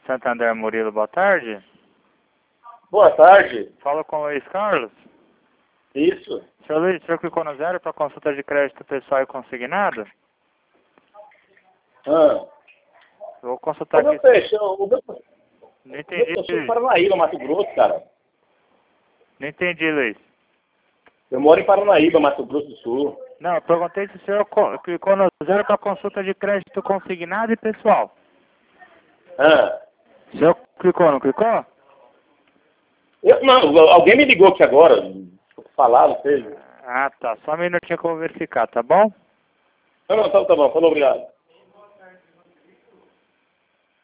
Santander Murilo, boa tarde. Boa tarde. Fala com o Luiz Carlos. Isso. Seu Luiz, o senhor clicou no 0 para consulta de crédito pessoal e consignado? Vou consultar aqui. Não entendi. Eu sou de Paranaíba, Mato Grosso, cara. Não entendi, Luiz. Eu moro em Paranaíba, Mato Grosso do Sul. Não, eu perguntei se o senhor clicou no 0 para consulta de crédito consignado e pessoal. O senhor clicou, não clicou? Não, alguém me ligou aqui agora. Falar, não sei. Ah, tá. Só um minutinho que eu vou verificar, tá bom? Não, tá bom. Falou, obrigado.